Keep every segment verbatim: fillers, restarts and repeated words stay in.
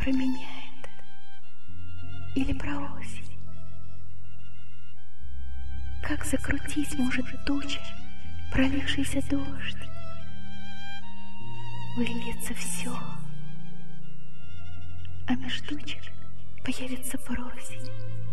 про меня это? Или про осень? Как закрутись может туча, пролившийся дождь? Выльется все, а меж тучек появится просень.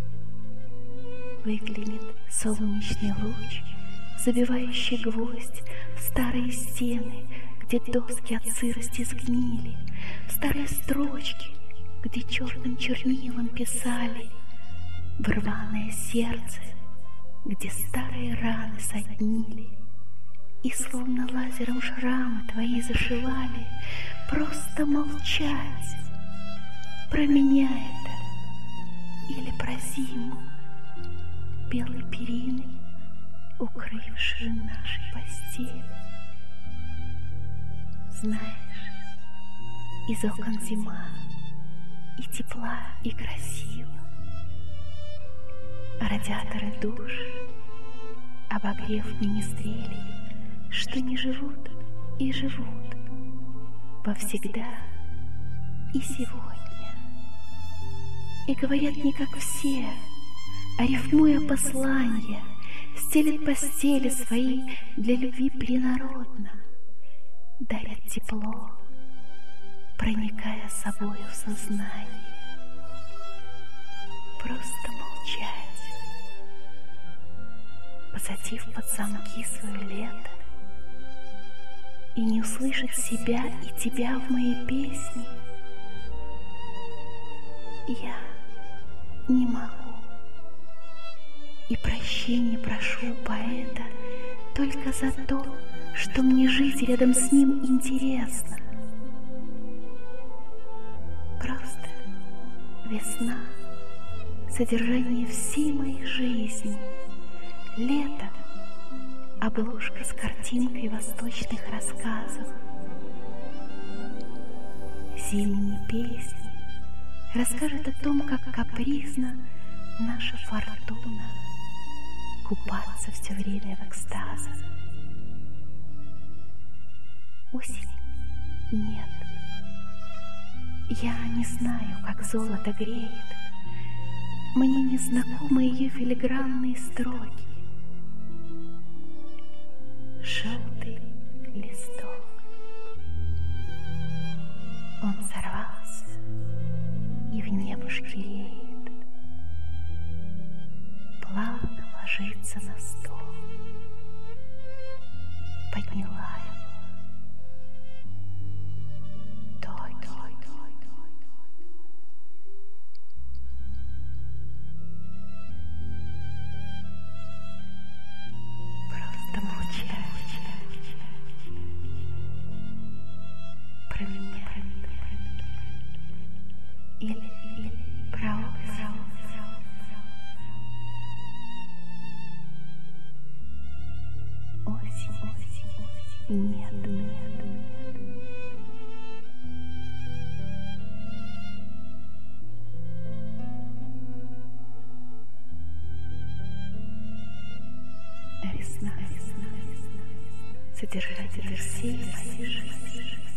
Выглянет солнечный луч, забивающий гвоздь в старые стены, где доски от сырости сгнили, в старые строчки, где черным чернилом писали, в рваное сердце, где старые раны соднили, и словно лазером шрамы твои зашивали. Просто молчать, про меня это или про зиму, белой периной, укрывшую наши постели. Знаешь, из окон зима, и тепла, и красиво. Радиаторы душ, обогрев министрелей, что не живут и живут повсегда и сегодня. И говорят не как все, а рифмуя послания, стелят постели свои для любви принародно, дарят тепло, проникая собою в сознание. Просто молчать, посадив под замки свое лето, и не услышать себя и тебя в моей песне. Я не могу. И прощения прошу поэта только за то, что мне жить рядом с ним интересно. Просто весна, содержание всей моей жизни, лето, обложка с картинкой восточных рассказов, зимние песни расскажет о том, как капризна наша фортуна купаться все время в экстазах. Осени нет. Я не знаю, как золото греет. Мне не знакомы ее филигранные строки. Желтый листок. Он сорвался и в небушке реет. Плавно ложится на стол. Подняла его. Той, той, той, той, той. Просто молчать. Про меня, про меня. Или, или про осень. Осень, осень, нет, нет, нет. Весна, весна, весна, содержатель всей моей жизни.